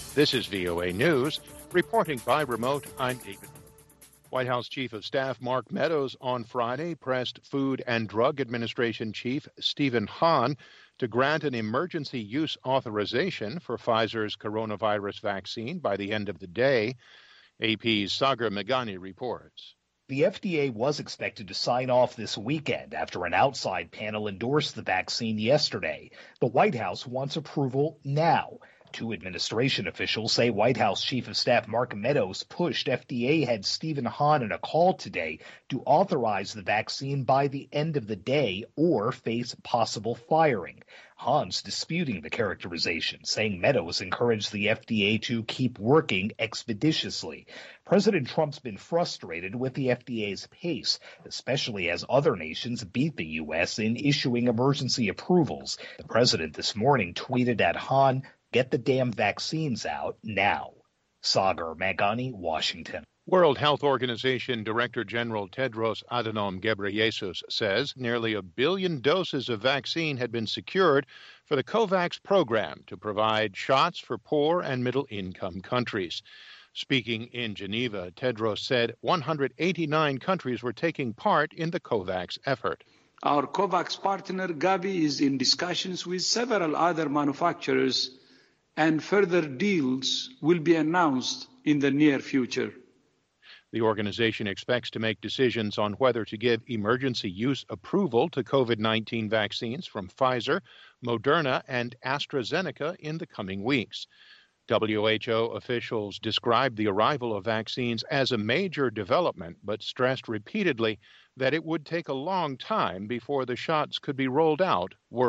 This is VOA News. Reporting by remote, I'm David. White House Chief of Staff Mark Meadows on Friday pressed Food and Drug Administration Chief Stephen Hahn to grant an emergency use authorization for Pfizer's coronavirus vaccine by the end of the day. AP's Sagar Meghani reports. The FDA was expected to sign off this weekend after an outside panel endorsed the vaccine yesterday. The White House wants approval now. Two administration officials say White House Chief of Staff Mark Meadows pushed FDA head Stephen Hahn in a call today to authorize the vaccine by the end of the day or face possible firing. Hahn's disputing the characterization, saying Meadows encouraged the FDA to keep working expeditiously. President Trump's been frustrated with the FDA's pace, especially as other nations beat the U.S. in issuing emergency approvals. The president this morning tweeted at Hahn, "Get the damn vaccines out now." Sagar Meghani, Washington. World Health Organization Director General Tedros Adhanom Ghebreyesus says nearly 1 billion doses of vaccine had been secured for the COVAX program to provide shots for poor and middle-income countries. Speaking in Geneva, Tedros said 189 countries were taking part in the COVAX effort. Our COVAX partner, Gavi, is in discussions with several other manufacturers, and further deals will be announced in the near future. The organization expects to make decisions on whether to give emergency use approval to COVID-19 vaccines from Pfizer, Moderna, and AstraZeneca in the coming weeks. WHO officials described the arrival of vaccines as a major development, but stressed repeatedly that it would take a long time before the shots could be rolled out worldwide.